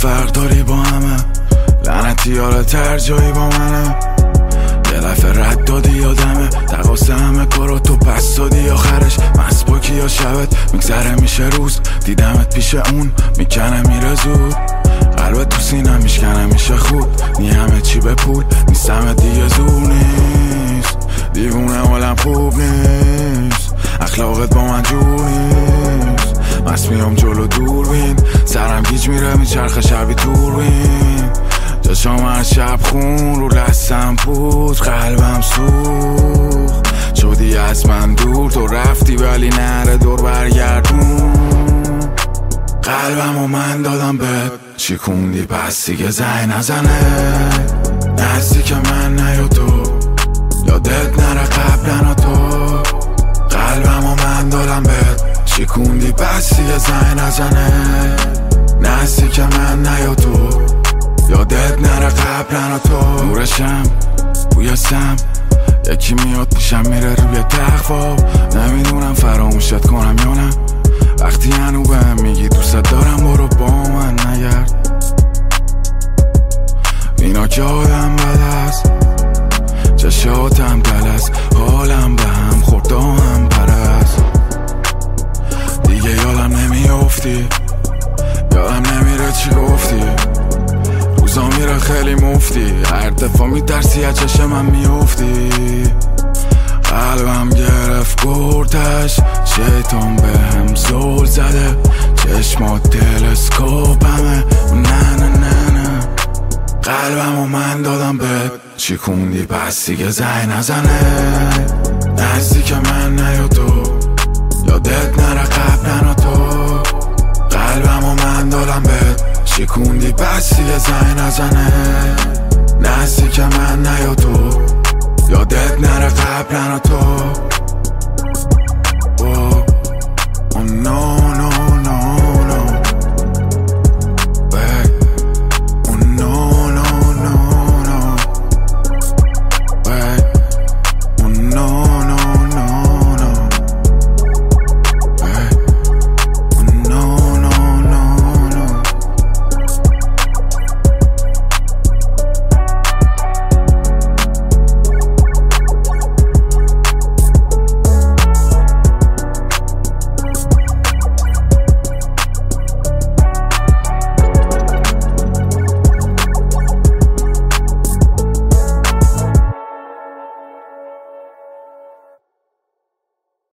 فرق داری با همه، لعنتی حالا ترجایی با منه. یه لفه رد دادی یادمه، تقاسه همه کارا تو پس دادی آخرش. مست با کیا شبت میگذره میشه روز، دیدمت پیش اون میکنه میره زود. قلبت تو سینم میشکنه میشه خود، نی همه چی به پول نیستم دیگه زور نیست. دیوونه حالم خوب نیست، اخلاقت با من جور نیست. مست میام جلو دور بین، سرم گیج میره میچرخه شبی تور بین. چشام هر شب خون رو لستم بود، قلبم سوخت شدی از من دور. تو رفتی ولی نره دور برگردون. قلبم و من دادم بهت، شکوندی پس دیگه زنگ نزنه. نزدیک من نیا تو، یادت نره قبلنا تو. قلبم و من دادم بهت، شکوندی پس دیگه زنگ نزنه. نزدیک من نیا تو، یادت نره قبلنا تو. نورشم بوی سم، یکی میاد پیشم میره روی تخفا. نمیدونم فراموشت کنم یا نه، وقتی هنو بهم میگی دوست دارم برو با من نگرد. اینا که آدم بد است، چشاتم دل است، حالم به هم خورد هم پرست. دیگه یادم نمیافتی، یادم نمیره چی گفتی. روزا میره خیلی مفتی، هر دفعه میترسی از چشم من میافتی. قلبم گرفت گردش، شیطان به هم زول زده. چشمات تلسکوپمه، نه نه نه نه. قلبم و من دادم بهت، شکوندی پس دیگه زنگ نزنه. نزدیک من نیا تو، یادت نره قبلنا تو. قلبم و من دادم بهت، شکوندی پس دیگه زنگ نزنه. نزدیک من نیا تو، یادت نره قبلنا تو.